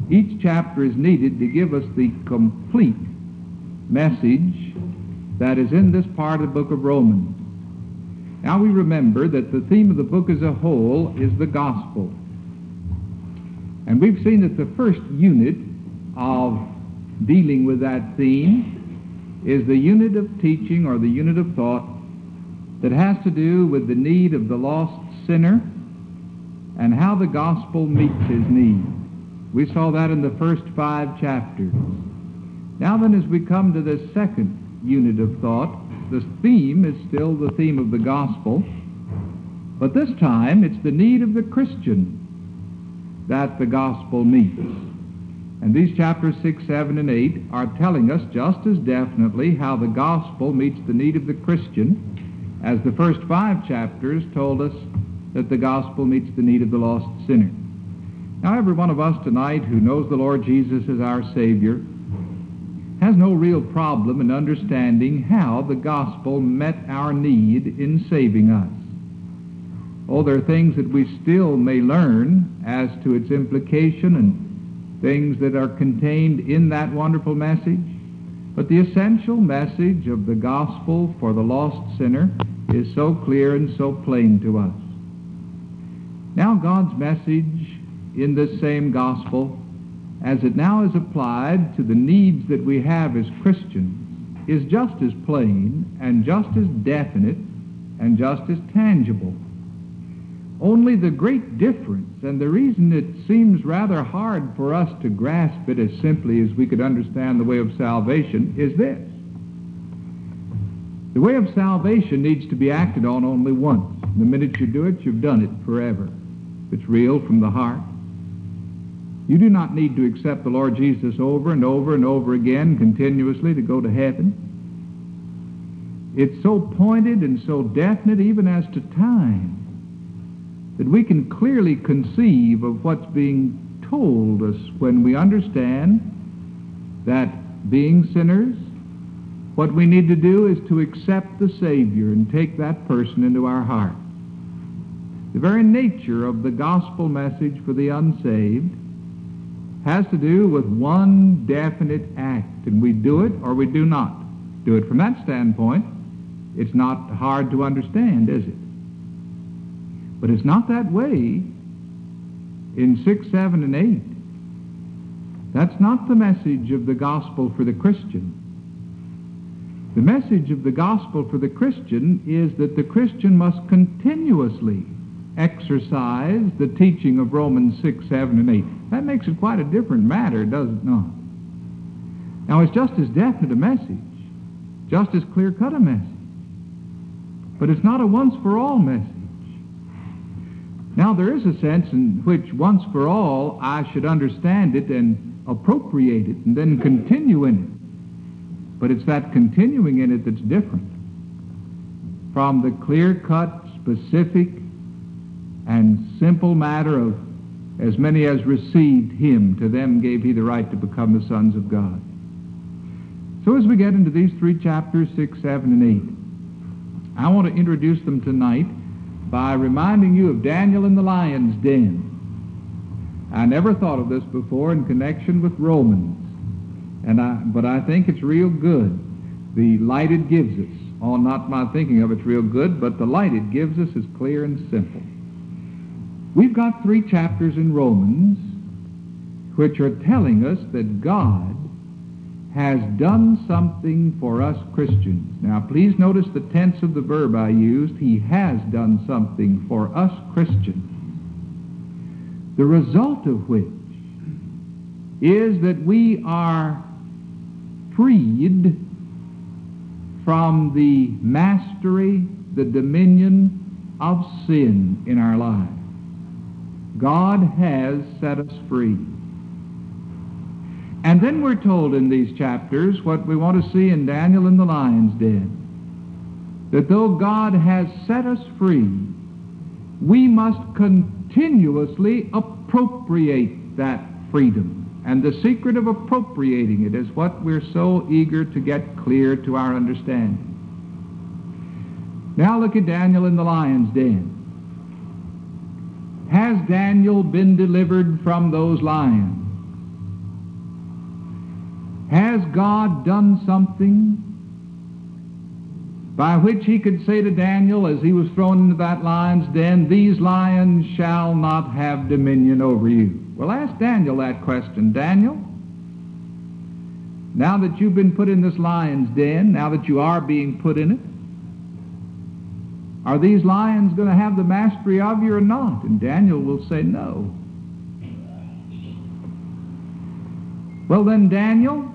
Each chapter is needed to give us the complete message that is in this part of the book of Romans. Now we remember that the theme of the book as a whole is the gospel. And we've seen that the first unit of dealing with that theme is the unit of teaching or the unit of thought that has to do with the need of the lost sinner and how the gospel meets his need. We saw that in the first 5 chapters. Now then, as we come to this second unit of thought, the theme is still the theme of the gospel, but this time it's the need of the Christian that the gospel meets. And these chapters 6, 7, and 8 are telling us just as definitely how the gospel meets the need of the Christian as the first 5 chapters told us that the gospel meets the need of the lost sinner. Now, every one of us tonight who knows the Lord Jesus as our Savior has no real problem in understanding how the gospel met our need in saving us. Oh, there are things that we still may learn as to its implication and things that are contained in that wonderful message, but the essential message of the gospel for the lost sinner is so clear and so plain to us. Now, God's message in this same gospel, as it now is applied to the needs that we have as Christians, is just as plain and just as definite and just as tangible. Only the great difference, and the reason it seems rather hard for us to grasp it as simply as we could understand the way of salvation, is this. The way of salvation needs to be acted on only once. The minute you do it, you've done it forever. It's real from the heart. You do not need to accept the Lord Jesus over and over and over again continuously to go to heaven. It's so pointed and so definite even as to time that we can clearly conceive of what's being told us when we understand that being sinners, what we need to do is to accept the Savior and take that person into our heart. The very nature of the gospel message for the unsaved has to do with one definite act, and we do it or we do not do it. From that standpoint, it's not hard to understand, is it? But it's not that way in 6, 7, and 8. That's not the message of the gospel for the Christian. The message of the gospel for the Christian is that the Christian must continuously exercise the teaching of Romans 6, 7, and 8. That makes it quite a different matter, does it not? Now, it's just as definite a message, just as clear-cut a message, but it's not a once-for-all message. Now, there is a sense in which once for all I should understand it and appropriate it and then continue in it. But it's that continuing in it that's different from the clear-cut, specific, and simple matter of as many as received him, to them gave he the right to become the sons of God. So as we get into these 3 chapters, 6, 7, and 8, I want to introduce them tonight by reminding you of Daniel in the lion's den. I never thought of this before in connection with Romans, but I think it's real good. The light it gives us, not my thinking of it's real good, but the light it gives us is clear and simple. We've got 3 chapters in Romans which are telling us that God has done something for us Christians. Now, please notice the tense of the verb I used. He has done something for us Christians. The result of which is that we are freed from the mastery, the dominion of sin in our lives. God has set us free. And then we're told in these chapters what we want to see in Daniel in the lion's den, that though God has set us free, we must continuously appropriate that freedom. And the secret of appropriating it is what we're so eager to get clear to our understanding. Now look at Daniel in the lion's den. Has Daniel been delivered from those lions? Has God done something by which he could say to Daniel as he was thrown into that lion's den, "These lions shall not have dominion over you"? Well, ask Daniel that question. Daniel, now that you've been put in this lion's den, now that you are being put in it, are these lions going to have the mastery of you or not? And Daniel will say no. Well then, Daniel,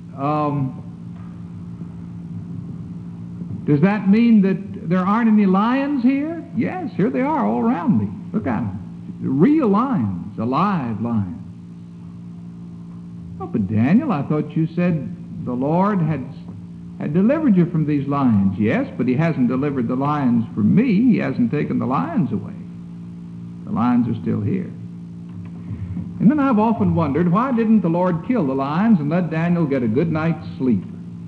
does that mean that there aren't any lions here? Yes, here they are all around me. Look at them. Real lions, alive lions. Oh, but Daniel, I thought you said the Lord had delivered you from these lions. Yes, but he hasn't delivered the lions from me. He hasn't taken the lions away. The lions are still here. And then I've often wondered, why didn't the Lord kill the lions and let Daniel get a good night's sleep?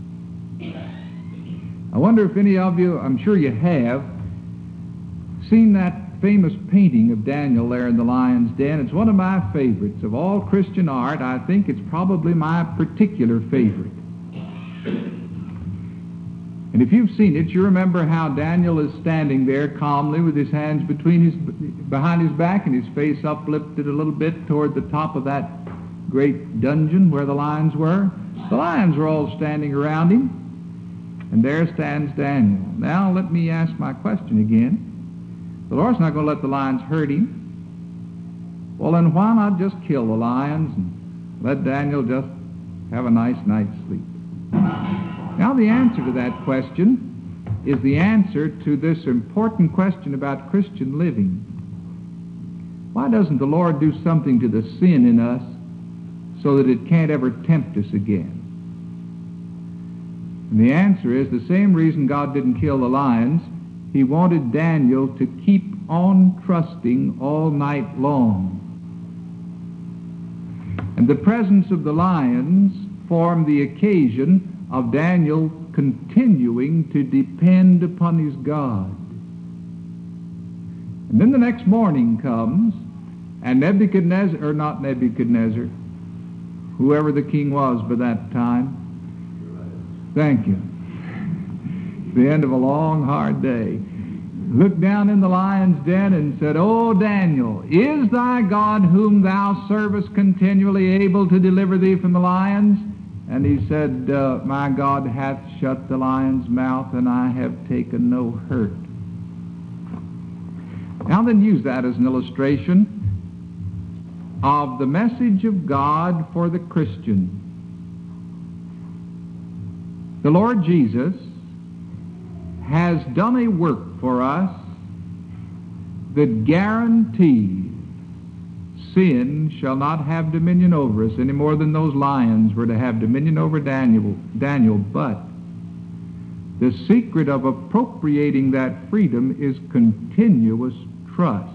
I wonder if any of you, I'm sure you have, seen that famous painting of Daniel there in the lion's den. It's one of my favorites. Of all Christian art, I think it's probably my particular favorite. And if you've seen it, you remember how Daniel is standing there calmly with his hands behind his back and his face uplifted a little bit toward the top of that great dungeon where the lions were. The lions were all standing around him, and there stands Daniel. Now let me ask my question again. The Lord's not going to let the lions hurt him. Well, then why not just kill the lions and let Daniel just have a nice night's sleep? Now the answer to that question is the answer to this important question about Christian living. Why doesn't the Lord do something to the sin in us so that it can't ever tempt us again? And the answer is the same reason God didn't kill the lions. He wanted Daniel to keep on trusting all night long. And the presence of the lions formed the occasion of Daniel continuing to depend upon his God. And then the next morning comes, and Nebuchadnezzar, whoever the king was by that time, thank you, the end of a long, hard day, looked down in the lion's den and said, "O Daniel, is thy God whom thou servest continually able to deliver thee from the lions?" And he said, "My God hath shut the lion's mouth, and I have taken no hurt." Now then, use that as an illustration of the message of God for the Christian. The Lord Jesus has done a work for us that guarantees sin shall not have dominion over us any more than those lions were to have dominion over Daniel. But the secret of appropriating that freedom is continuous trust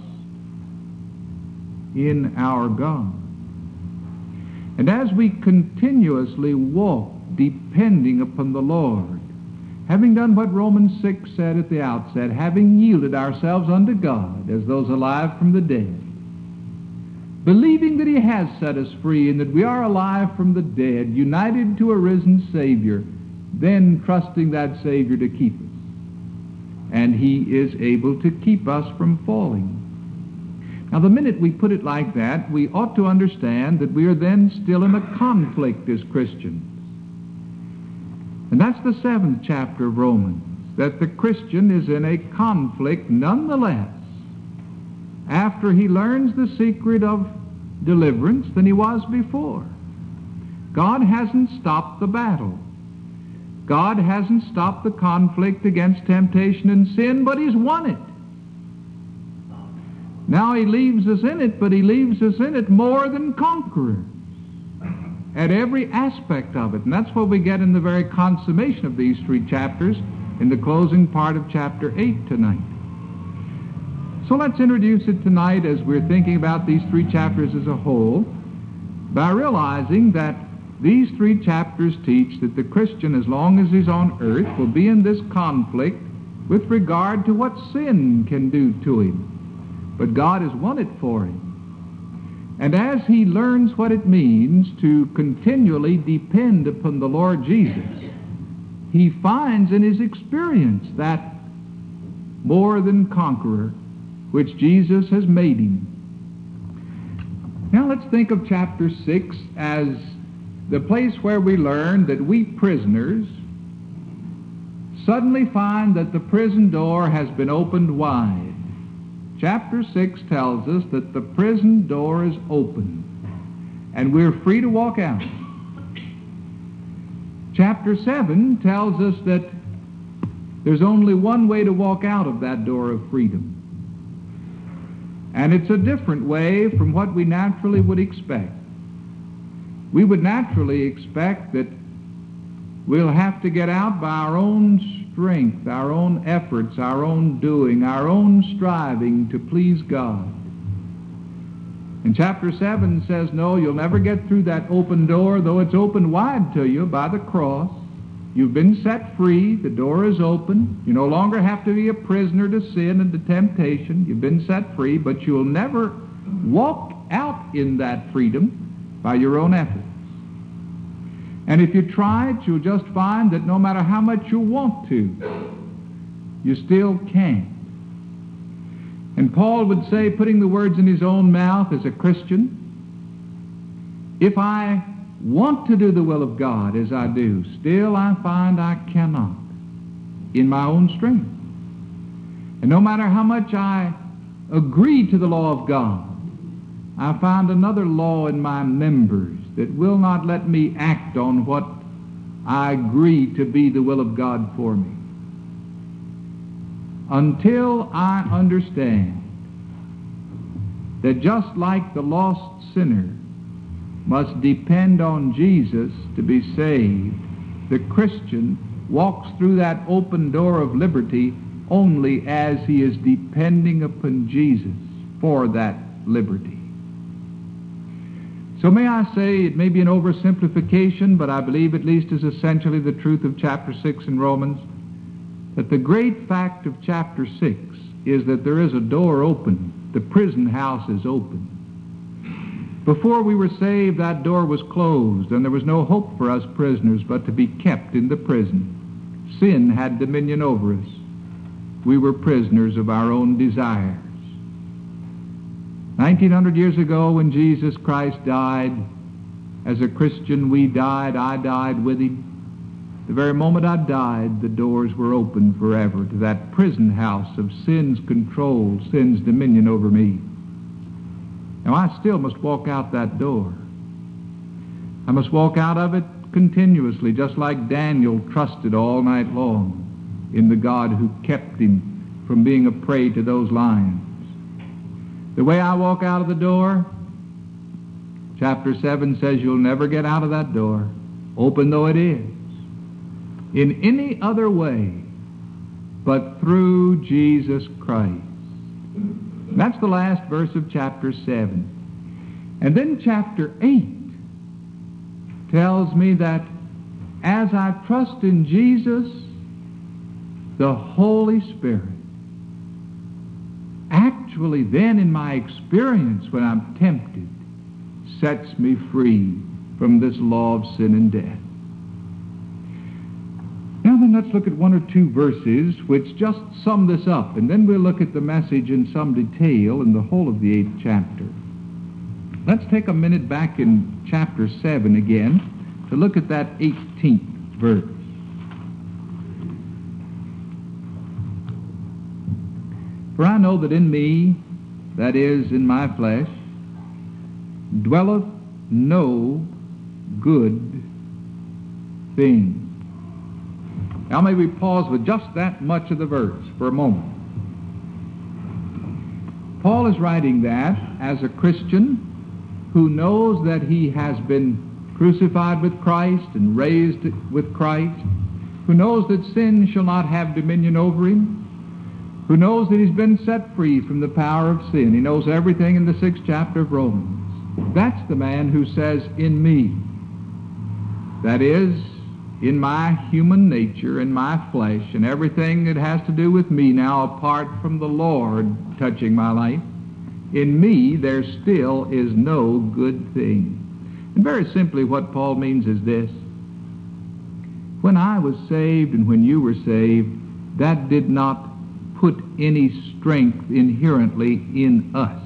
in our God. And as we continuously walk depending upon the Lord, having done what Romans 6 said at the outset, having yielded ourselves unto God as those alive from the dead, believing that he has set us free and that we are alive from the dead, united to a risen Savior, then trusting that Savior to keep us. And he is able to keep us from falling. Now, the minute we put it like that, we ought to understand that we are then still in a conflict as Christians. And that's the 7th chapter of Romans, that the Christian is in a conflict nonetheless after he learns the secret of deliverance than he was before. God hasn't stopped the battle. God hasn't stopped the conflict against temptation and sin, but he's won it. Now he leaves us in it, but he leaves us in it more than conquerors at every aspect of it. And that's what we get in the very consummation of these 3 chapters in the closing part of chapter 8 tonight. So let's introduce it tonight as we're thinking about these 3 chapters as a whole by realizing that these 3 chapters teach that the Christian, as long as he's on earth, will be in this conflict with regard to what sin can do to him. But God has won it for him. And as he learns what it means to continually depend upon the Lord Jesus, he finds in his experience that more than conqueror which Jesus has made him. Now let's think of chapter 6 as the place where we learn that we prisoners suddenly find that the prison door has been opened wide. Chapter 6 tells us that the prison door is open and we're free to walk out. Chapter 7 tells us that there's only one way to walk out of that door of freedom. And it's a different way from what we naturally would expect. We would naturally expect that we'll have to get out by our own strength, our own efforts, our own doing, our own striving to please God. And chapter 7 says, no, you'll never get through that open door, though it's opened wide to you by the cross. You've been set free. The door is open. You no longer have to be a prisoner to sin and to temptation. You've been set free, but you'll never walk out in that freedom by your own efforts. And if you try it, you'll just find that no matter how much you want to, you still can't. And Paul would say, putting the words in his own mouth as a Christian, if I want to do the will of God as I do, still I find I cannot in my own strength. And no matter how much I agree to the law of God, I find another law in my members that will not let me act on what I agree to be the will of God for me. Until I understand that just like the lost sinner must depend on Jesus to be saved, the Christian walks through that open door of liberty only as he is depending upon Jesus for that liberty. So may I say, it may be an oversimplification, but I believe at least is essentially the truth of chapter 6 in Romans, that the great fact of chapter 6 is that there is a door open. The prison house is open. Before we were saved, that door was closed, and there was no hope for us prisoners but to be kept in the prison. Sin had dominion over us. We were prisoners of our own desires. 1900 years ago, when Jesus Christ died, as a Christian we died, I died with him. The very moment I died, the doors were open forever to that prison house of sin's control, sin's dominion over me. Now I still must walk out that door. I must walk out of it continuously, just like Daniel trusted all night long in the God who kept him from being a prey to those lions. The way I walk out of the door, chapter 7 says you'll never get out of that door, open though it is, in any other way but through Jesus Christ. That's the last verse of chapter 7. And then chapter 8 tells me that as I trust in Jesus, the Holy Spirit actually then in my experience when I'm tempted sets me free from this law of sin and death. Now then, let's look at one or two verses which just sum this up, and then we'll look at the message in some detail in the whole of the 8th chapter. Let's take a minute back in chapter 7 again to look at that 18th verse. For I know that in me, that is, in my flesh, dwelleth no good thing. Now may we pause with just that much of the verse for a moment. Paul is writing that as a Christian who knows that he has been crucified with Christ and raised with Christ, who knows that sin shall not have dominion over him, who knows that he's been set free from the power of sin. He knows everything in the 6th chapter of Romans. That's the man who says, in me, that is, in my human nature, in my flesh, and everything that has to do with me now apart from the Lord touching my life, in me there still is no good thing. And very simply what Paul means is this. When I was saved and when you were saved, that did not put any strength inherently in us.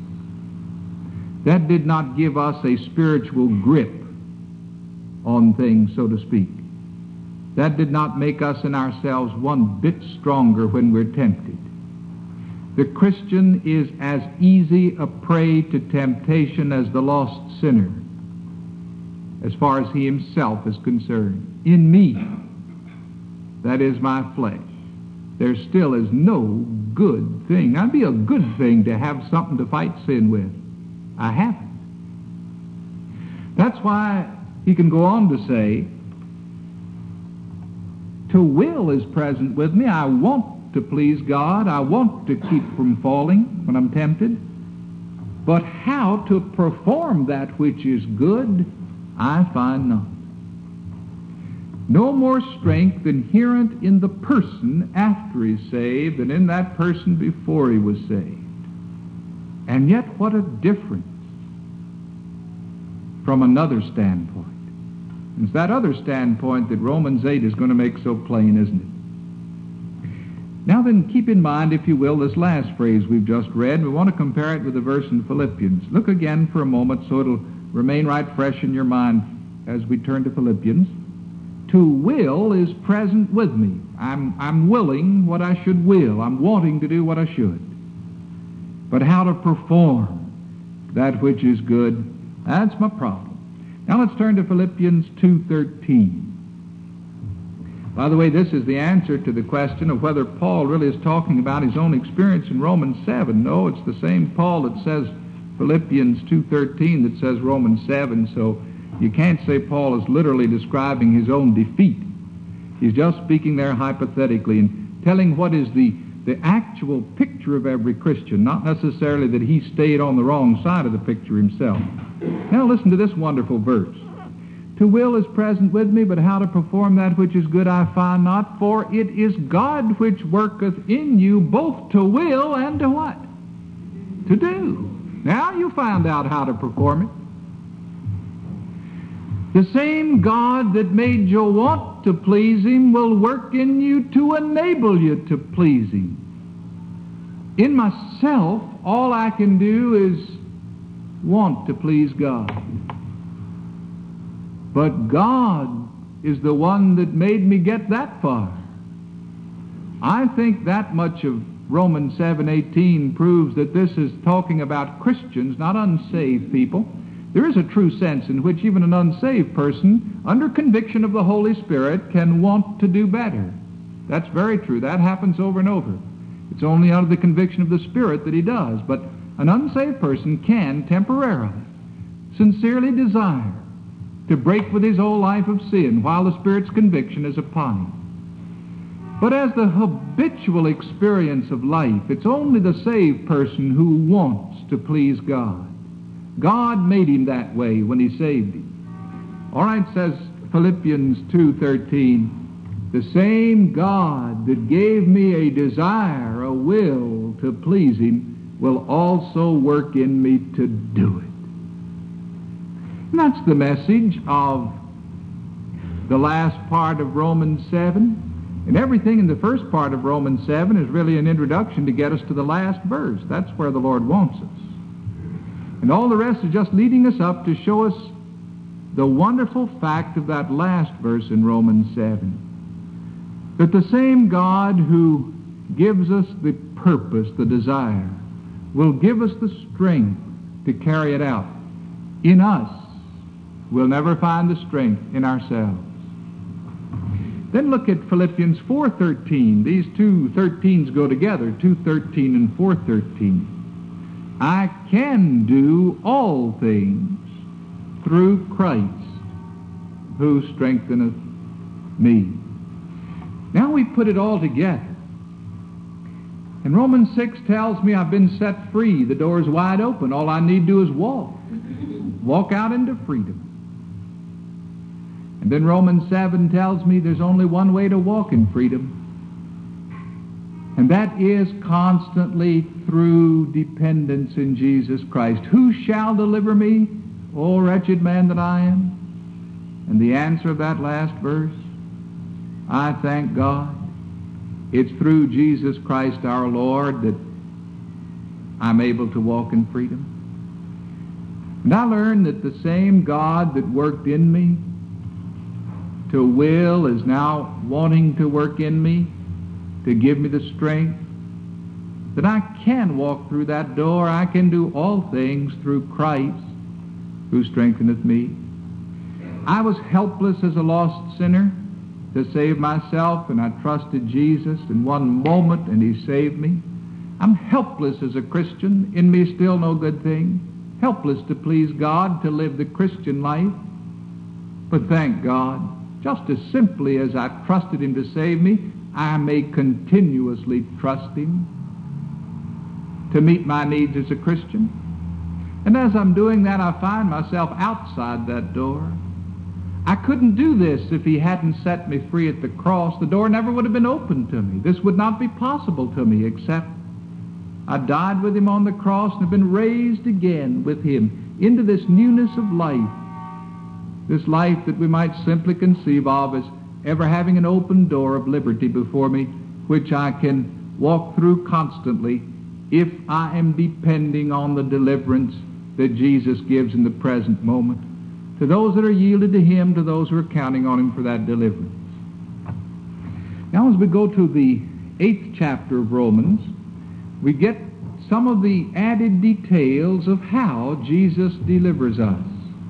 That did not give us a spiritual grip on things, so to speak. That did not make us in ourselves one bit stronger when we're tempted. The Christian is as easy a prey to temptation as the lost sinner, as far as he himself is concerned. In me, that is my flesh, there still is no good thing. Now, it'd be a good thing to have something to fight sin with. I haven't. That's why he can go on to say, to will is present with me. I want to please God. I want to keep from falling when I'm tempted. But how to perform that which is good, I find not. No more strength inherent in the person after he's saved than in that person before he was saved. And yet what a difference from another standpoint. And it's that other standpoint that Romans 8 is going to make so plain, isn't it? Now then, keep in mind, if you will, this last phrase we've just read. We want to compare it with the verse in Philippians. Look again for a moment so it'll remain right fresh in your mind as we turn to Philippians. To will is present with me. I'm willing what I should will. I'm wanting to do what I should. But how to perform that which is good, that's my problem. Now let's turn to Philippians 2:13. By the way, this is the answer to the question of whether Paul really is talking about his own experience in Romans 7. No, it's the same Paul that says Philippians 2:13 that says Romans 7, so you can't say Paul is literally describing his own defeat. He's just speaking there hypothetically and telling what is the actual picture of every Christian, not necessarily that he stayed on the wrong side of the picture himself. Now listen to this wonderful verse. To will is present with me, but how to perform that which is good I find not, for it is God which worketh in you both to will and to what? To do. Now you find out how to perform it. The same God that made you want to please Him will work in you to enable you to please Him. In myself, all I can do is want to please God. But God is the one that made me get that far. I think that much of Romans 7:18 proves that this is talking about Christians, not unsaved people. There is a true sense in which even an unsaved person, under conviction of the Holy Spirit, can want to do better. That's very true. That happens over and over. It's only under the conviction of the Spirit that he does. But an unsaved person can temporarily, sincerely desire to break with his old life of sin while the Spirit's conviction is upon him. But as the habitual experience of life, it's only the saved person who wants to please God. God made him that way when he saved him. All right, says Philippians 2:13, the same God that gave me a desire, a will to please him, will also work in me to do it. And that's the message of the last part of Romans 7. And everything in the first part of Romans 7 is really an introduction to get us to the last verse. That's where the Lord wants us. And all the rest is just leading us up to show us the wonderful fact of that last verse in Romans 7. That the same God who gives us the purpose, the desire, will give us the strength to carry it out. In us, we'll never find the strength in ourselves. Then look at Philippians 4:13. These two 13s go together, 2:13 and 4:13. I can do all things through Christ who strengtheneth me. Now we put it all together. And Romans 6 tells me I've been set free. The door is wide open. All I need to do is walk. Walk out into freedom. And then Romans 7 tells me there's only one way to walk in freedom. And that is constantly through dependence in Jesus Christ. Who shall deliver me, O wretched man that I am? And the answer of that last verse, I thank God. It's through Jesus Christ our Lord that I'm able to walk in freedom. And I learned that the same God that worked in me to will is now wanting to work in me to give me the strength that I can walk through that door. I can do all things through Christ who strengtheneth me. I was helpless as a lost sinner to save myself, and I trusted Jesus in one moment, and he saved me. I'm helpless as a Christian, in me still no good thing, helpless to please God, to live the Christian life. But thank God, just as simply as I trusted him to save me, I may continuously trust him to meet my needs as a Christian. And as I'm doing that, I find myself outside that door. I couldn't do this if he hadn't set me free at the cross. The door never would have been open to me. This would not be possible to me except I died with him on the cross and have been raised again with him into this newness of life, this life that we might simply conceive of as ever having an open door of liberty before me, which I can walk through constantly if I am depending on the deliverance that Jesus gives in the present moment to those that are yielded to him, to those who are counting on him for that deliverance. Now, as we go to the 8th chapter of Romans, we get some of the added details of how Jesus delivers us.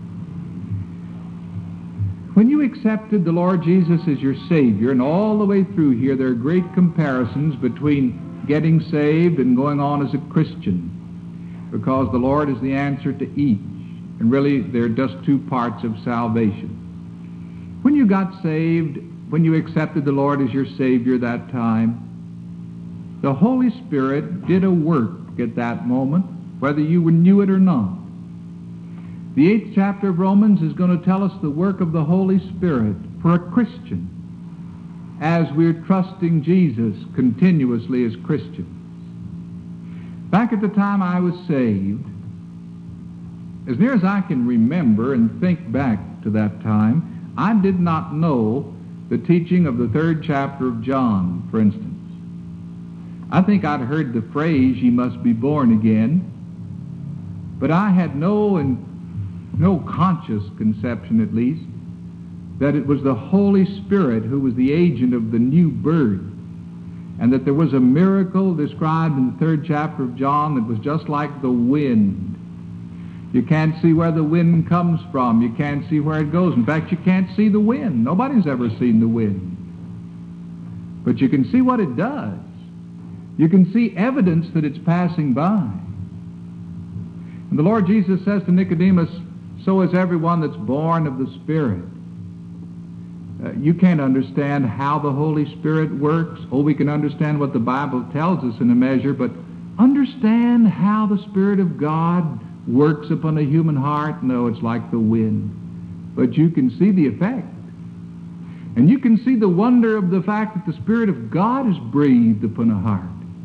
When you accepted the Lord Jesus as your Savior, and all the way through here there are great comparisons between getting saved and going on as a Christian, because the Lord is the answer to each. And really, they're just two parts of salvation. When you got saved, when you accepted the Lord as your Savior that time, the Holy Spirit did a work at that moment, whether you knew it or not. The 8th chapter of Romans is going to tell us the work of the Holy Spirit for a Christian as we're trusting Jesus continuously as Christians. Back at the time I was saved, as near as I can remember and think back to that time, I did not know the teaching of the 3rd chapter of John, for instance. I think I'd heard the phrase, "Ye must be born again," but I had no conscious conception, at least, that it was the Holy Spirit who was the agent of the new birth, and that there was a miracle described in the 3rd chapter of John that was just like the wind. You can't see where the wind comes from. You can't see where it goes. In fact, you can't see the wind. Nobody's ever seen the wind. But you can see what it does. You can see evidence that it's passing by. And the Lord Jesus says to Nicodemus, so is everyone that's born of the Spirit. You can't understand how the Holy Spirit works. Oh, we can understand what the Bible tells us in a measure, but understand how the Spirit of God works upon a human heart? No, it's like the wind. But you can see the effect. And you can see the wonder of the fact that the Spirit of God is breathed upon a heart.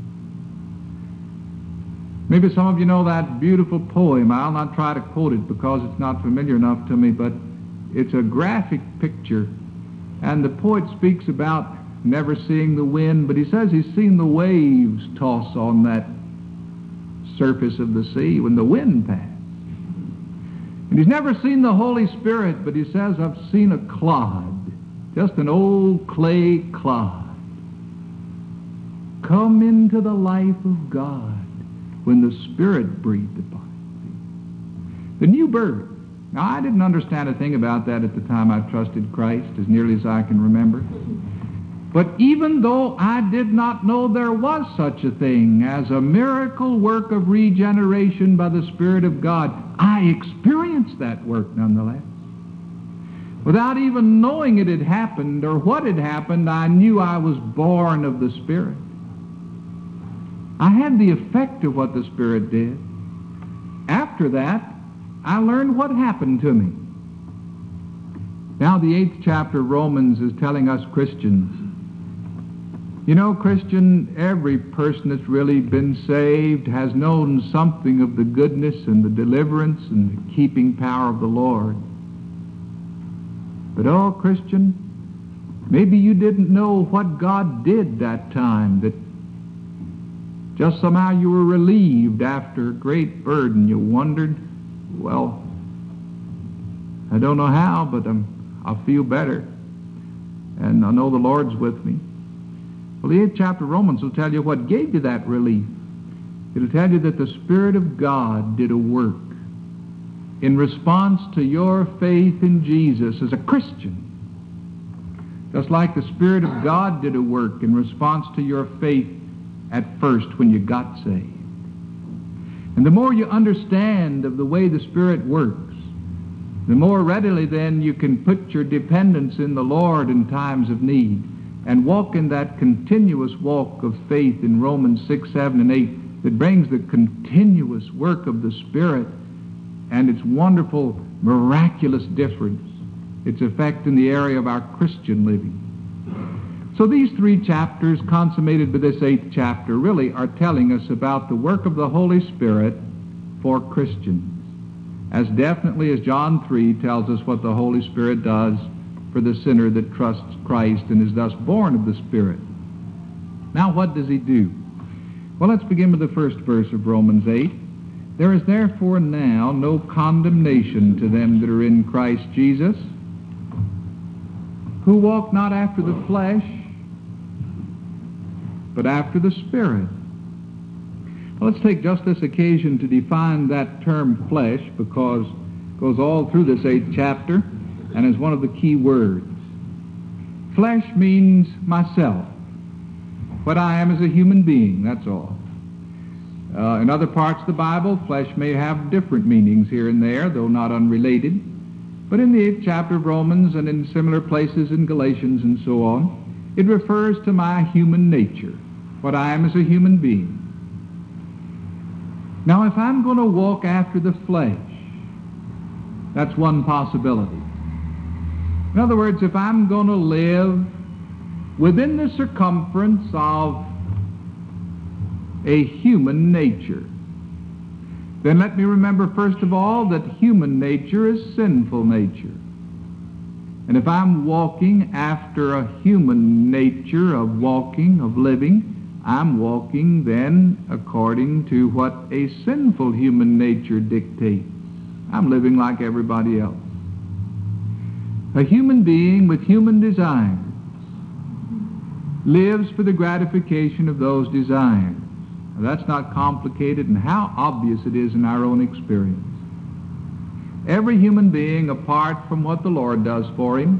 Maybe some of you know that beautiful poem. I'll not try to quote it because it's not familiar enough to me, but it's a graphic picture. And the poet speaks about never seeing the wind, but he says he's seen the waves toss on that surface of the sea when the wind passed. And he's never seen the Holy Spirit, but he says, I've seen a clod, just an old clay clod, come into the life of God when the Spirit breathed upon it. The new birth. Now, I didn't understand a thing about that at the time I trusted Christ, as nearly as I can remember. But even though I did not know there was such a thing as a miracle work of regeneration by the Spirit of God, I experienced that work nonetheless. Without even knowing it had happened or what had happened, I knew I was born of the Spirit. I had the effect of what the Spirit did. After that, I learned what happened to me. Now the 8th chapter of Romans is telling us Christians You know, Christian, every person that's really been saved has known something of the goodness and the deliverance and the keeping power of the Lord. But, oh, Christian, maybe you didn't know what God did that time, that just somehow you were relieved after a great burden. You wondered, well, I don't know how, but I'll feel better. And I know the Lord's with me. Well, the 8th chapter of Romans will tell you what gave you that relief. It'll tell you that the Spirit of God did a work in response to your faith in Jesus as a Christian. Just like the Spirit of God did a work in response to your faith at first when you got saved. And the more you understand of the way the Spirit works, the more readily then you can put your dependence in the Lord in times of need and walk in that continuous walk of faith in Romans 6, 7, and 8 that brings the continuous work of the Spirit and its wonderful, miraculous difference, its effect in the area of our Christian living. So these 3 chapters, consummated by this 8th chapter, really are telling us about the work of the Holy Spirit for Christians, as definitely as John 3 tells us what the Holy Spirit does for the sinner that trusts Christ and is thus born of the Spirit. Now, what does he do? Well, let's begin with the first verse of Romans 8. There is therefore now no condemnation to them that are in Christ Jesus, who walk not after the flesh, but after the Spirit. Well, let's take just this occasion to define that term flesh, because it goes all through this 8th chapter and is one of the key words. Flesh means myself, what I am as a human being, that's all. In other parts of the Bible, flesh may have different meanings here and there, though not unrelated. But in the 8th chapter of Romans and in similar places in Galatians and so on, it refers to my human nature, what I am as a human being. Now, if I'm going to walk after the flesh, that's one possibility. In other words, if I'm going to live within the circumference of a human nature, then let me remember first of all that human nature is sinful nature. And if I'm walking after a human nature of walking, of living, I'm walking then according to what a sinful human nature dictates. I'm living like everybody else. A human being with human desires lives for the gratification of those desires. Now, that's not complicated, and how obvious it is in our own experience. Every human being, apart from what the Lord does for him,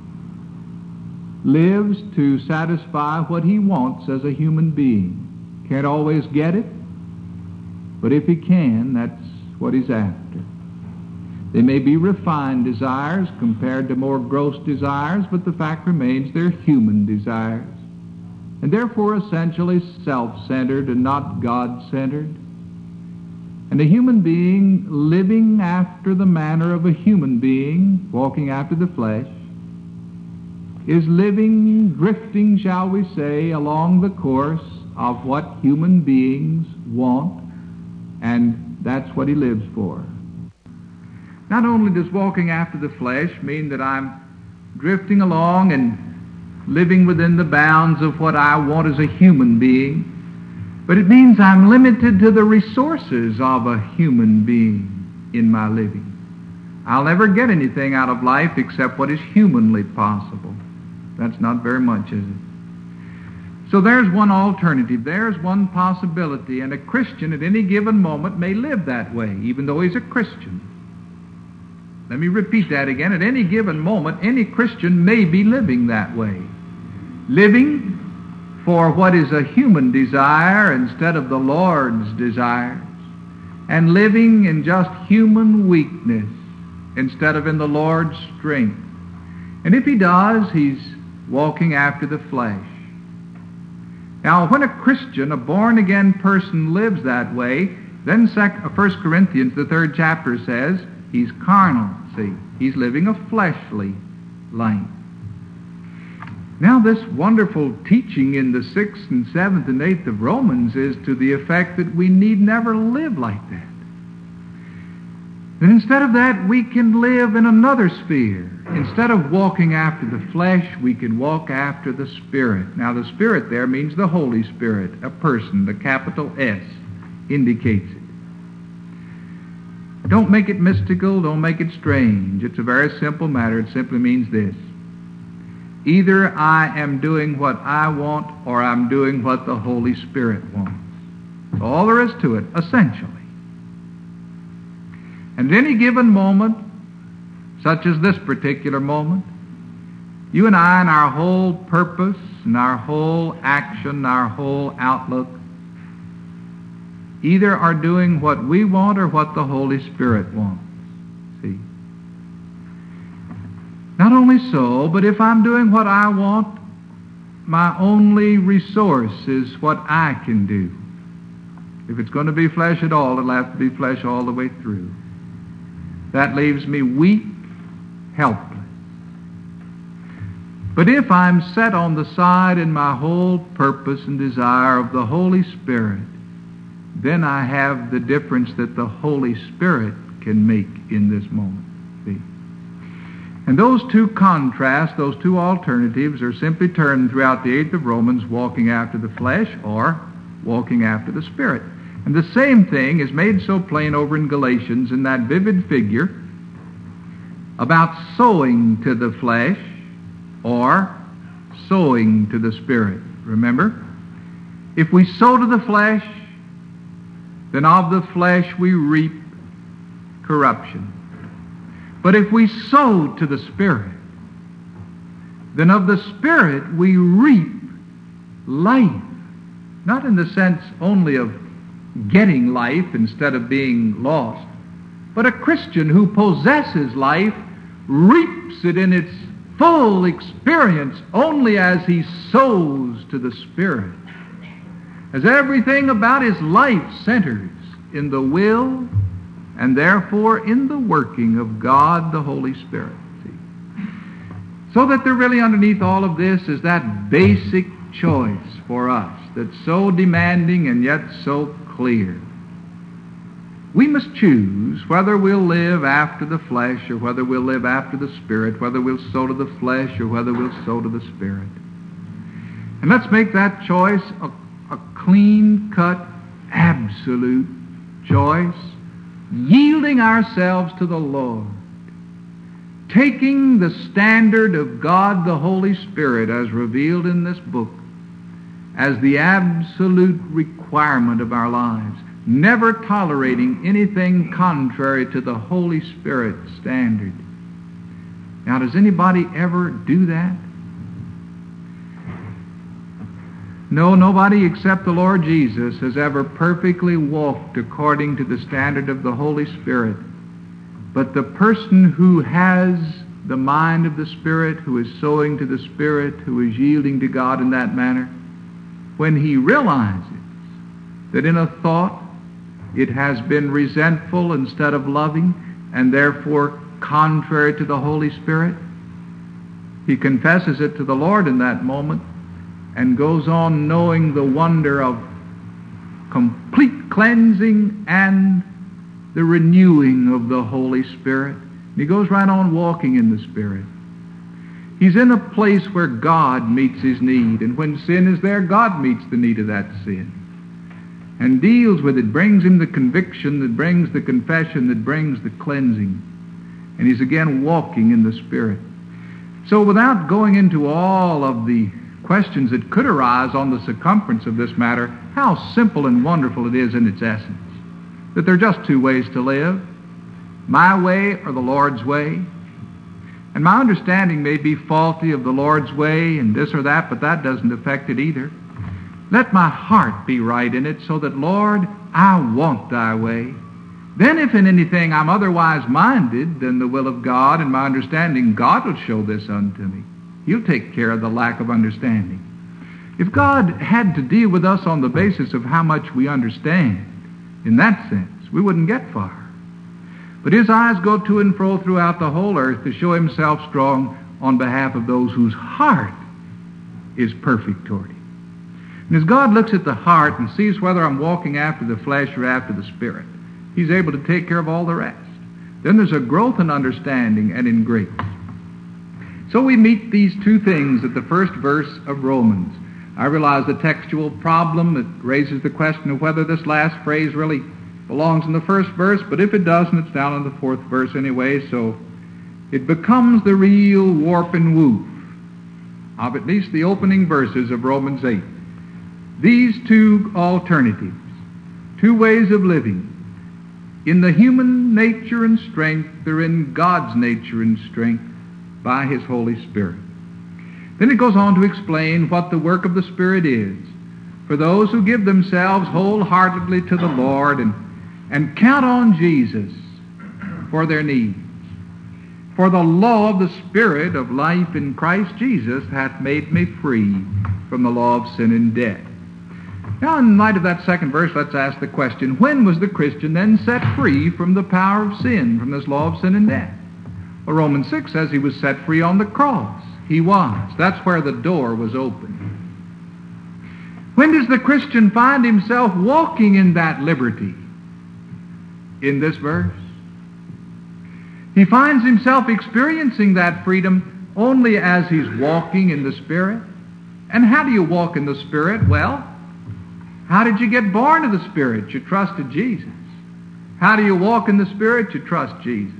lives to satisfy what he wants as a human being. Can't always get it, but if he can, that's what he's after. They may be refined desires compared to more gross desires, but the fact remains they're human desires, and therefore essentially self-centered and not God-centered. And a human being living after the manner of a human being, walking after the flesh, is living, drifting, shall we say, along the course of what human beings want, and that's what he lives for. Not only does walking after the flesh mean that I'm drifting along and living within the bounds of what I want as a human being, but it means I'm limited to the resources of a human being in my living. I'll never get anything out of life except what is humanly possible. That's not very much, is it? So there's one alternative, there's one possibility, and a Christian at any given moment may live that way, even though he's a Christian. Let me repeat that again. At any given moment, any Christian may be living that way. Living for what is a human desire instead of the Lord's desires, and living in just human weakness instead of in the Lord's strength. And if he does, he's walking after the flesh. Now, when a Christian, a born-again person, lives that way, then 1 Corinthians, the 3rd chapter says, he's carnal, see. He's living a fleshly life. Now, this wonderful teaching in the 6th and 7th and 8th of Romans is to the effect that we need never live like that. And instead of that, we can live in another sphere. Instead of walking after the flesh, we can walk after the Spirit. Now, the Spirit there means the Holy Spirit, a person. The capital S indicates it. Don't make it mystical. Don't make it strange. It's a very simple matter. It simply means this. Either I am doing what I want or I'm doing what the Holy Spirit wants. That's all there is to it, essentially. And at any given moment, such as this particular moment, you and I and our whole purpose and our whole action, our whole outlook, either are doing what we want or what the Holy Spirit wants. See? Not only so, but if I'm doing what I want, my only resource is what I can do. If it's going to be flesh at all, it'll have to be flesh all the way through. That leaves me weak, helpless. But if I'm set on the side in my whole purpose and desire of the Holy Spirit, then I have the difference that the Holy Spirit can make in this moment. See? And those two contrasts, those two alternatives, are simply termed throughout the 8th of Romans, walking after the flesh or walking after the Spirit. And the same thing is made so plain over in Galatians in that vivid figure about sowing to the flesh or sowing to the Spirit. Remember? If we sow to the flesh, then of the flesh we reap corruption. But if we sow to the Spirit, then of the Spirit we reap life. Not in the sense only of getting life instead of being lost, but a Christian who possesses life reaps it in its full experience only as he sows to the Spirit. As everything about his life centers in the will and therefore in the working of God the Holy Spirit. See? So that there really underneath all of this is that basic choice for us that's so demanding and yet so clear. We must choose whether we'll live after the flesh or whether we'll live after the Spirit, whether we'll sow to the flesh or whether we'll sow to the Spirit. And let's make that choice a clean-cut, absolute choice, yielding ourselves to the Lord, taking the standard of God the Holy Spirit as revealed in this book as the absolute requirement of our lives, never tolerating anything contrary to the Holy Spirit standard. Now, does anybody ever do that? No, nobody except the Lord Jesus has ever perfectly walked according to the standard of the Holy Spirit. But the person who has the mind of the Spirit, who is sowing to the Spirit, who is yielding to God in that manner, when he realizes that in a thought it has been resentful instead of loving, and therefore contrary to the Holy Spirit, he confesses it to the Lord in that moment and goes on knowing the wonder of complete cleansing and the renewing of the Holy Spirit. And he goes right on walking in the Spirit. He's in a place where God meets his need, and when sin is there, God meets the need of that sin and deals with it, brings him the conviction that brings the confession that brings the cleansing, and he's again walking in the Spirit. So without going into all of the questions that could arise on the circumference of this matter, how simple and wonderful it is in its essence, that there are just two ways to live, my way or the Lord's way. And my understanding may be faulty of the Lord's way and this or that, but that doesn't affect it either. Let my heart be right in it so that, Lord, I want thy way. Then if in anything I'm otherwise minded than the will of God and my understanding, God will show this unto me. He'll take care of the lack of understanding. If God had to deal with us on the basis of how much we understand, in that sense, we wouldn't get far. But his eyes go to and fro throughout the whole earth to show himself strong on behalf of those whose heart is perfect toward him. And as God looks at the heart and sees whether I'm walking after the flesh or after the Spirit, he's able to take care of all the rest. Then there's a growth in understanding and in grace. So we meet these two things at the first verse of Romans. I realize the textual problem that raises the question of whether this last phrase really belongs in the first verse, but if it doesn't, it's down in the fourth verse anyway, so it becomes the real warp and woof of at least the opening verses of Romans 8. These two alternatives, two ways of living, in the human nature and strength, they're in God's nature and strength by His Holy Spirit. Then it goes on to explain what the work of the Spirit is for those who give themselves wholeheartedly to the Lord and count on Jesus for their needs. For the law of the Spirit of life in Christ Jesus hath made me free from the law of sin and death. Now, in light of that second verse, let's ask the question, when was the Christian then set free from the power of sin, from this law of sin and death? Well, Romans 6 says he was set free on the cross. He was. That's where the door was open. When does the Christian find himself walking in that liberty? In this verse. He finds himself experiencing that freedom only as he's walking in the Spirit. And how do you walk in the Spirit? Well, how did you get born of the Spirit? You trusted Jesus. How do you walk in the Spirit? You trust Jesus.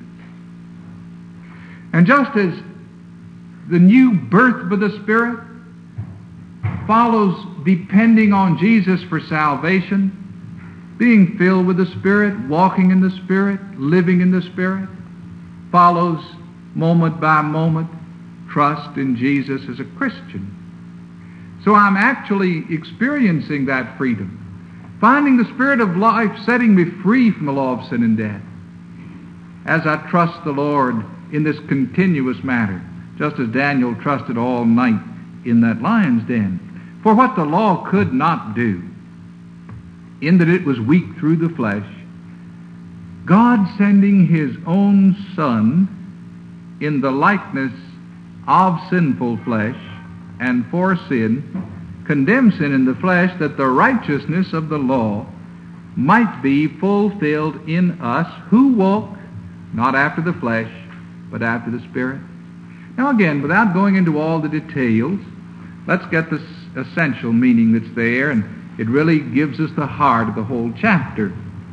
And just as the new birth by the Spirit follows depending on Jesus for salvation, being filled with the Spirit, walking in the Spirit, living in the Spirit, follows moment by moment trust in Jesus as a Christian. So I'm actually experiencing that freedom, finding the Spirit of life setting me free from the law of sin and death as I trust the Lord in this continuous matter, just as Daniel trusted all night in that lion's den. For what the law could not do, in that it was weak through the flesh, God sending His own Son in the likeness of sinful flesh, and for sin, condemned sin in the flesh, that the righteousness of the law might be fulfilled in us who walk not after the flesh, but after the Spirit. Now again, without going into all the details, let's get the essential meaning that's there, and it really gives us the heart of the whole chapter.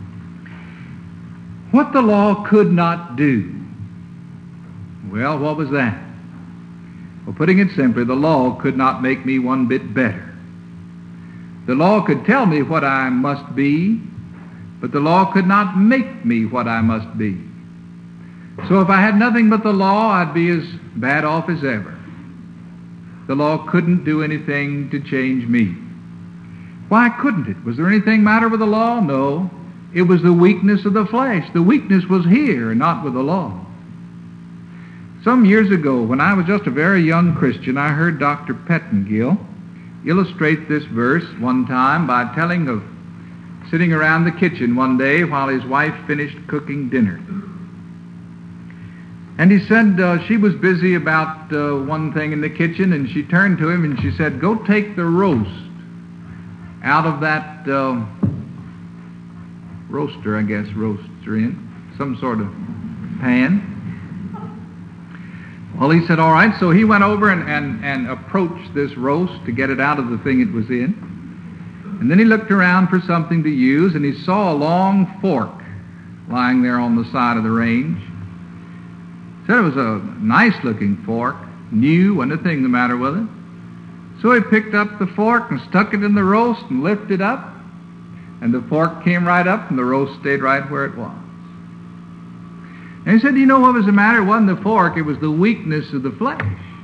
What the law could not do. Well, what was that? Well, putting it simply, the law could not make me one bit better. The law could tell me what I must be, but the law could not make me what I must be. So if I had nothing but the law, I'd be as bad off as ever. The law couldn't do anything to change me. Why couldn't it? Was there anything matter with the law? No. It was the weakness of the flesh. The weakness was here, not with the law. Some years ago, when I was just a very young Christian, I heard Dr. Pettengill illustrate this verse one time by telling of sitting around the kitchen one day while his wife finished cooking dinner. And he said she was busy about one thing in the kitchen, and she turned to him and she said, "Go take the roast out of that roaster, I guess roasts are in, some sort of pan." Well, he said, all right. So he went over and approached this roast to get it out of the thing it was in. And then he looked around for something to use, and he saw a long fork lying there on the side of the range. Said it was a nice-looking fork, new, wasn't a thing the matter with it. So he picked up the fork and stuck it in the roast and lifted up, and the fork came right up, and the roast stayed right where it was. And he said, you know what was the matter? It wasn't the fork, it was the weakness of the flesh.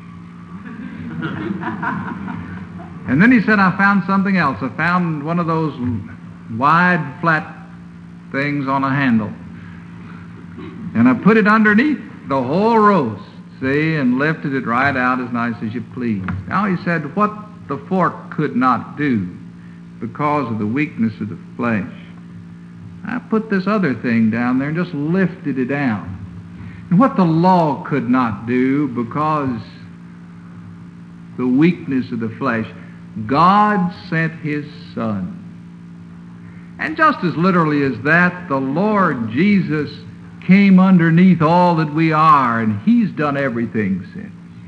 And then he said, I found something else. I found one of those wide, flat things on a handle. And I put it underneath the whole roast, see, and lifted it right out as nice as you please. Now he said, what the fork could not do because of the weakness of the flesh, I put this other thing down there and just lifted it down. And what the law could not do because the weakness of the flesh, God sent His Son. And just as literally as that, the Lord Jesus came underneath all that we are, and He's done everything since.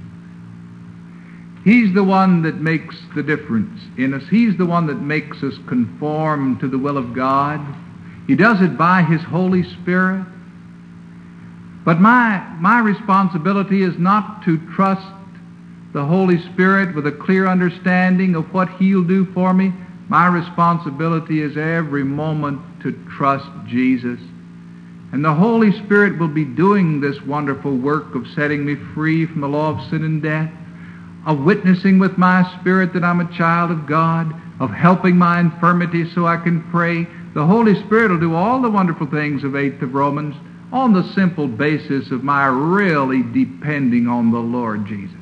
He's the one that makes the difference in us. He's the one that makes us conform to the will of God. He does it by His Holy Spirit. But my responsibility is not to trust the Holy Spirit with a clear understanding of what He'll do for me. My responsibility is every moment to trust Jesus. And the Holy Spirit will be doing this wonderful work of setting me free from the law of sin and death, of witnessing with my spirit that I'm a child of God, of helping my infirmity so I can pray. The Holy Spirit will do all the wonderful things of 8th of Romans on the simple basis of my really depending on the Lord Jesus.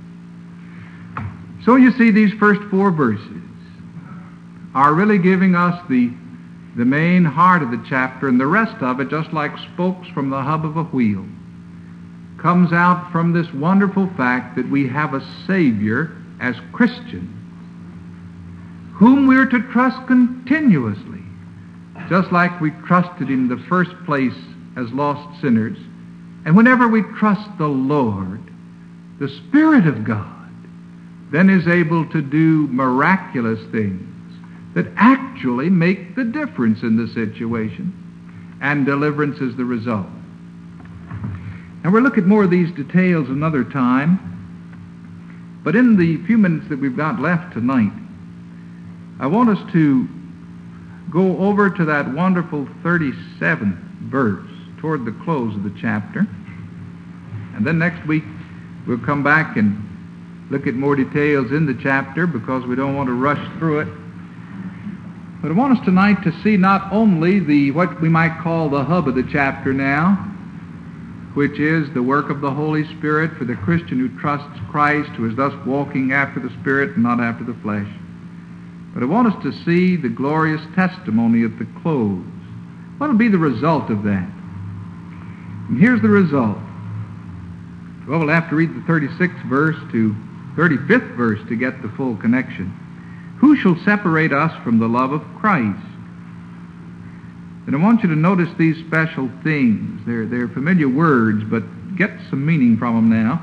So you see, these first 4 verses are really giving us the main heart of the chapter, and the rest of it, just like spokes from the hub of a wheel, comes out from this wonderful fact that we have a Savior as Christians, whom we're to trust continuously, just like we trusted in the first place as lost sinners. And whenever we trust the Lord, the Spirit of God then is able to do miraculous things that actually make the difference in the situation, and deliverance is the result. And we'll look at more of these details another time, but in the few minutes that we've got left tonight, I want us to go over to that wonderful 37th verse toward the close of the chapter, and then next week we'll come back and look at more details in the chapter because we don't want to rush through it. But I want us tonight to see not only what we might call the hub of the chapter now, which is the work of the Holy Spirit for the Christian who trusts Christ, who is thus walking after the Spirit and not after the flesh. But I want us to see the glorious testimony at the close. What will be the result of that? And here's the result. Well, we'll have to read the 36th verse to 35th verse to get the full connection. Who shall separate us from the love of Christ? And I want you to notice these special things. They're familiar words, but get some meaning from them now.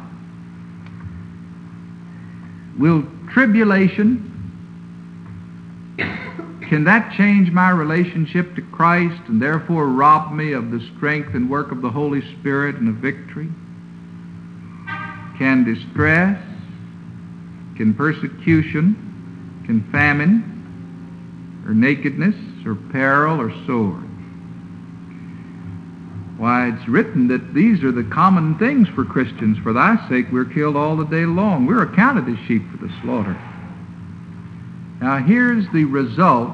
Will tribulation, can that change my relationship to Christ and therefore rob me of the strength and work of the Holy Spirit and of victory? Can distress, can persecution, can famine, or nakedness, or peril, or sword? Why, it's written that these are the common things for Christians. For thy sake we're killed all the day long. We're accounted as sheep for the slaughter. Now here's the result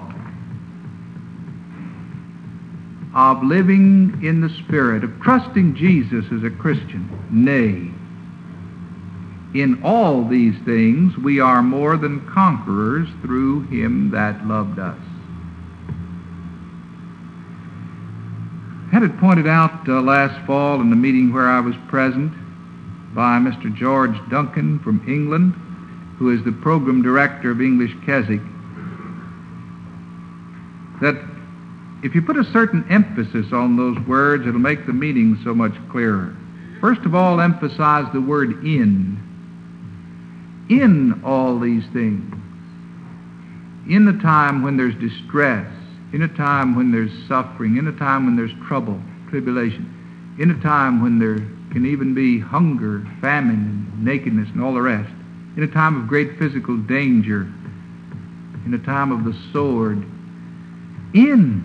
of living in the Spirit, of trusting Jesus as a Christian. Nay, in all these things we are more than conquerors through Him that loved us. I had it pointed out last fall in the meeting where I was present by Mr. George Duncan from England, who is the program director of English Keswick, that if you put a certain emphasis on those words, it'll make the meaning so much clearer. First of all, emphasize the word in. In all these things. In a time when there's distress, in a time when there's suffering, in a time when there's trouble, tribulation, in a time when there can even be hunger, famine, and nakedness, and all the rest, in a time of great physical danger, in a time of the sword, in.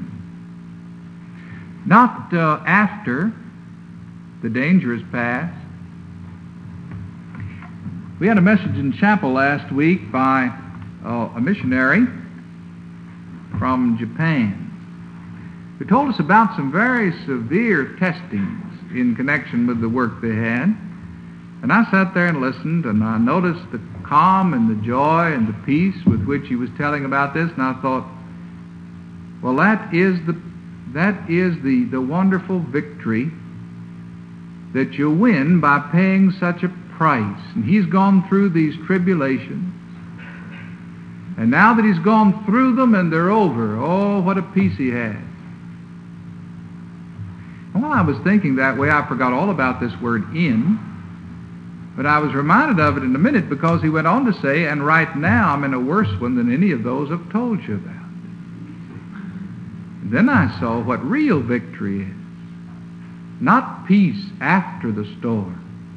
Not after the danger is past. We had a message in chapel last week by a missionary from Japan who told us about some very severe testings in connection with the work they had. And I sat there and listened, and I noticed the calm and the joy and the peace with which he was telling about this, and I thought, well, that is the wonderful victory that you win by paying such a price, and he's gone through these tribulations. And now that he's gone through them and they're over, oh, what a peace he has. And while I was thinking that way, I forgot all about this word in. But I was reminded of it in a minute because he went on to say, and right now I'm in a worse one than any of those I've told you about. And then I saw what real victory is. Not peace after the storm.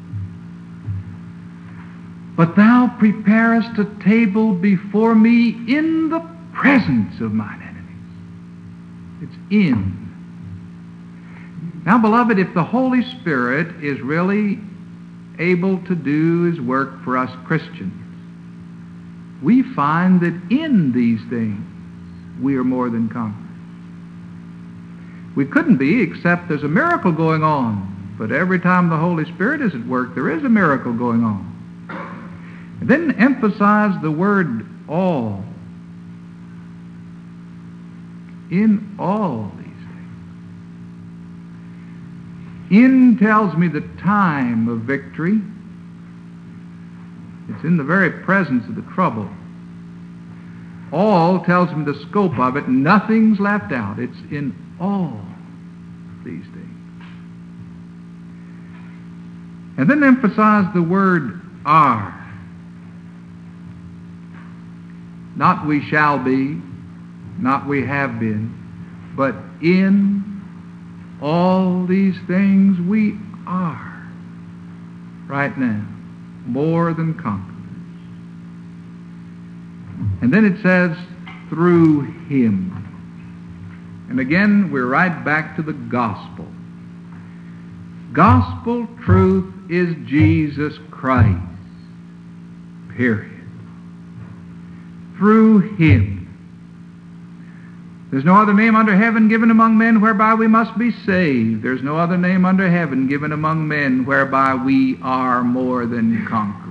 But thou preparest a table before me in the presence of mine enemies. It's in. Now, beloved, if the Holy Spirit is really able to do his work for us Christians, we find that in these things we are more than conquerors. We couldn't be except there's a miracle going on. But every time the Holy Spirit is at work, there is a miracle going on. And then emphasize the word all. In all these things. In tells me the time of victory. It's in the very presence of the trouble. All tells me the scope of it. Nothing's left out. It's in all these things. And then emphasize the word are. Not we shall be, not we have been, but in all these things we are right now more than conquerors. And then it says, through him. And again, we're right back to the gospel. Gospel truth is Jesus Christ. Period. Through him. There's no other name under heaven given among men whereby we must be saved. There's no other name under heaven given among men whereby we are more than conquerors.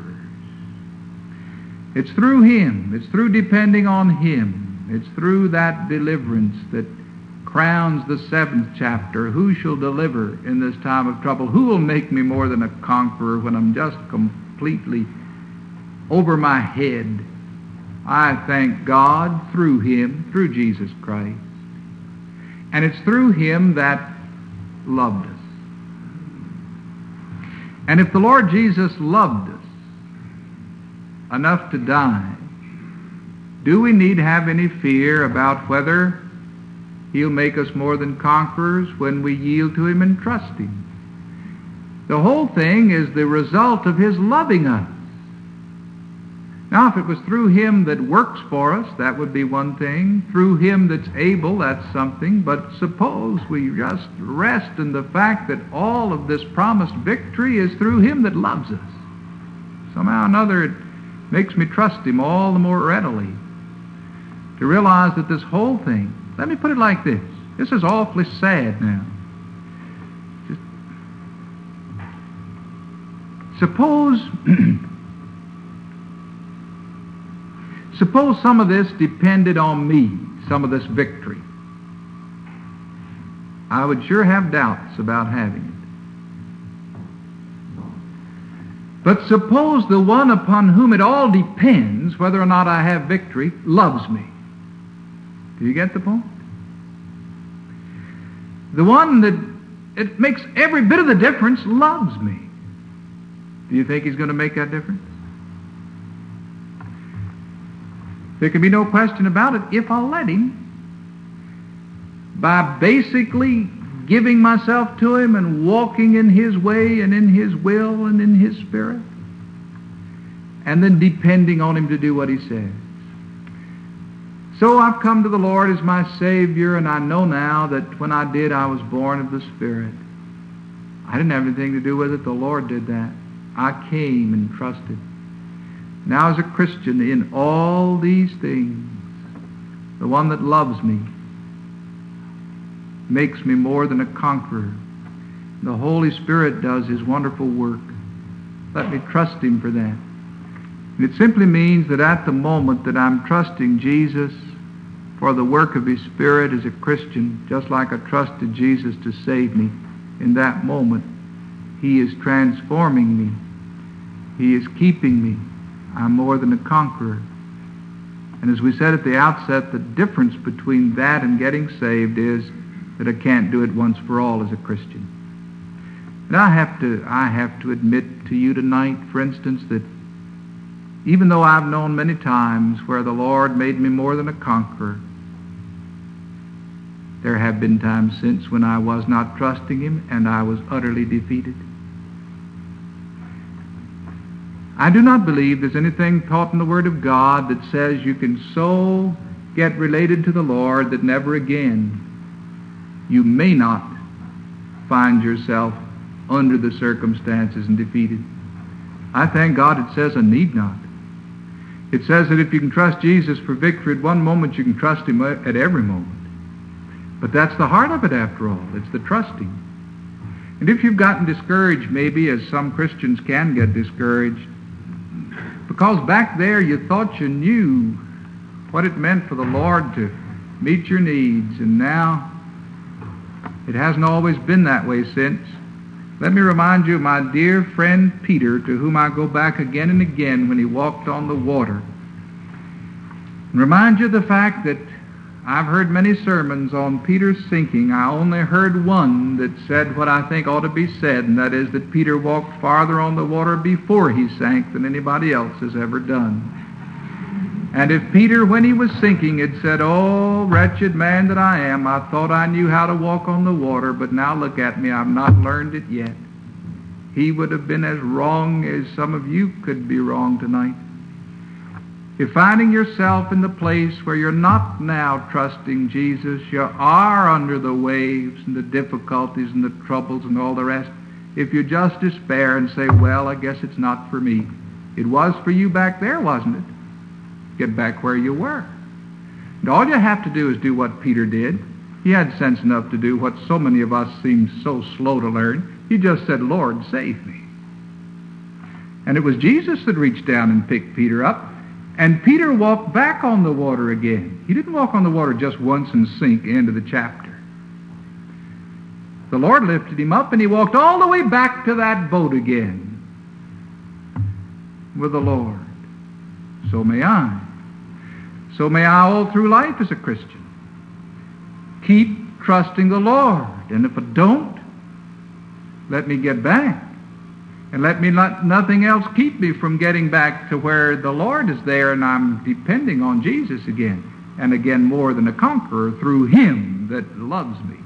It's through him. It's through depending on him. It's through that deliverance that crowns the 7th chapter. Who shall deliver in this time of trouble? Who will make me more than a conqueror when I'm just completely over my head? I thank God through him, through Jesus Christ. And it's through him that loved us. And if the Lord Jesus loved us enough to die, do we need to have any fear about whether he'll make us more than conquerors when we yield to him and trust him? The whole thing is the result of his loving us. Now, if it was through him that works for us, that would be one thing. Through him that's able, that's something. But suppose we just rest in the fact that all of this promised victory is through him that loves us. Somehow or another, it makes me trust him all the more readily to realize that this whole thing, let me put it like this. This is awfully sad now. Just suppose suppose some of this depended on me, some of this victory. I would sure have doubts about having it. But suppose the one upon whom it all depends, whether or not I have victory, loves me. Do you get the point? The one that it makes every bit of the difference loves me. Do you think he's going to make that difference? There can be no question about it if I'll let him. By basically giving myself to him and walking in his way and in his will and in his spirit. And then depending on him to do what he says. So I've come to the Lord as my Savior, and I know now that when I did, I was born of the Spirit. I didn't have anything to do with it. The Lord did that. I came and trusted. Now as a Christian, in all these things, the one that loves me makes me more than a conqueror. The Holy Spirit does his wonderful work. Let me trust him for that. And it simply means that at the moment that I'm trusting Jesus for the work of his Spirit as a Christian, just like I trusted Jesus to save me, in that moment he is transforming me He is keeping me. I'm more than a conqueror. And as we said at the outset, the difference between that and getting saved is that I can't do it once for all as a Christian. And I have to admit to you tonight, for instance, that even though I've known many times where the Lord made me more than a conqueror, there have been times since when I was not trusting Him and I was utterly defeated. I do not believe there's anything taught in the Word of God that says you can so get related to the Lord that never again you may not find yourself under the circumstances and defeated. I thank God it says I need not. It says that if you can trust Jesus for victory at one moment, you can trust Him at every moment. But that's the heart of it after all. It's the trusting. And if you've gotten discouraged, maybe, as some Christians can get discouraged, because back there you thought you knew what it meant for the Lord to meet your needs, and now it hasn't always been that way since. Let me remind you of my dear friend Peter, to whom I go back again and again when he walked on the water. And remind you of the fact that I've heard many sermons on Peter's sinking. I only heard one that said what I think ought to be said, and that is that Peter walked farther on the water before he sank than anybody else has ever done. And if Peter, when he was sinking, had said, "Oh, wretched man that I am, I thought I knew how to walk on the water, but now look at me, I've not learned it yet," he would have been as wrong as some of you could be wrong tonight. If finding yourself in the place where you're not now trusting Jesus, you are under the waves and the difficulties and the troubles and all the rest, if you just despair and say, "Well, I guess it's not for me." It was for you back there, wasn't it? Get back where you were. And all you have to do is do what Peter did. He had sense enough to do what so many of us seem so slow to learn. He just said, "Lord, save me." And it was Jesus that reached down and picked Peter up. And Peter walked back on the water again. He didn't walk on the water just once and sink, end of the chapter. The Lord lifted him up and he walked all the way back to that boat again with the Lord. So may I. So may I all through life as a Christian. Keep trusting the Lord. And if I don't, let me get back. And let me let nothing else keep me from getting back to where the Lord is there and I'm depending on Jesus again. And again more than a conqueror through Him that loves me.